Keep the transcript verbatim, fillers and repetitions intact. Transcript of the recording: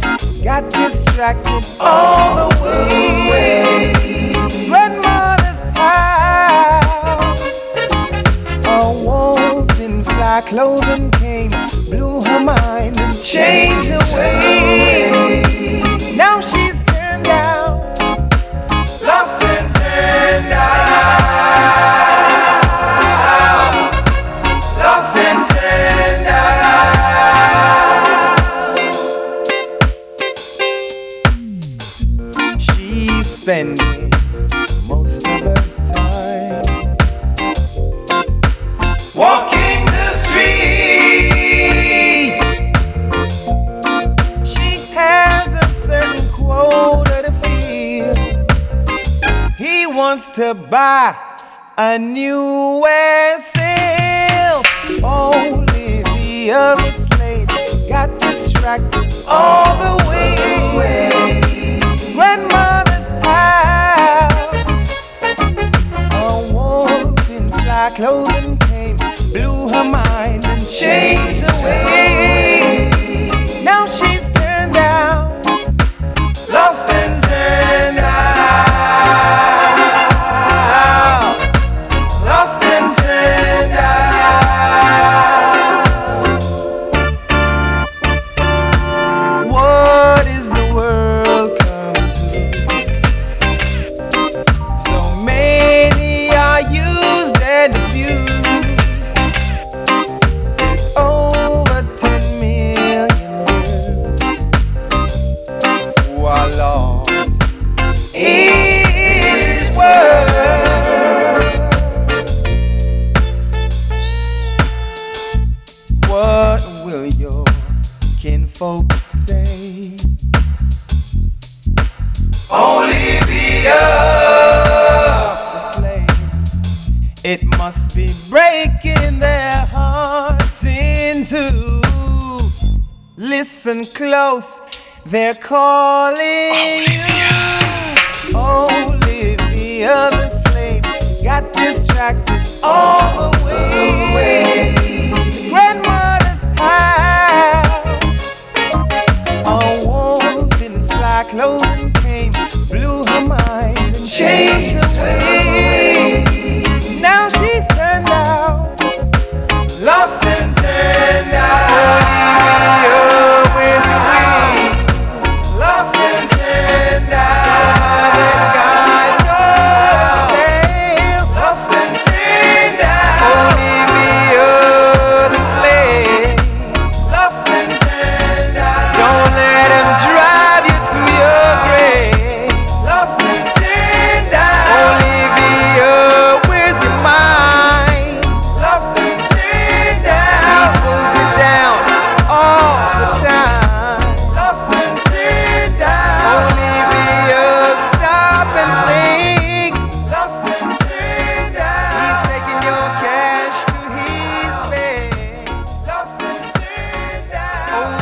slave got distracted all the way. Grandmother's house, a wolf in fly clothing came, blew her mind and changed her ways. Now she's turned out, lost and turned out. Lost and turned out. She's spending most of her time walking the street. She has a certain quota to fill. He wants to buy a new whistle. Only the other slave got distracted all the way. Grandmother's house, a wolf in fly clothing came, blew her mind and changed her ways. Now she's turned out, lost and turned out. Lost and turned out. What is the world come to? So many are used and abused. Over ten million words who are lost in this world. What will your kinfolk say? Olivia, the slave, it must be breaking their hearts in two. Listen close, they're calling you. Olivia, the slave, got distracted all the way. Grandmother's house, a wolf in fly clothing came, blew her mind and changed her ways. Now she's turned out, lost and turned out. Olivia, where's your way? Lost and turned out. God, God save, lost and turned out. Olivia, the slave, lost and turned out. Don't let him drive you to your grave. Lost and turned out. Olivia, where's your mind? Lost and turned out. He pulls you down all the time. Lost and turned out. Olivia, stop and think. Lost and turned out. He's taking your cash to his bank. Lost and turned out.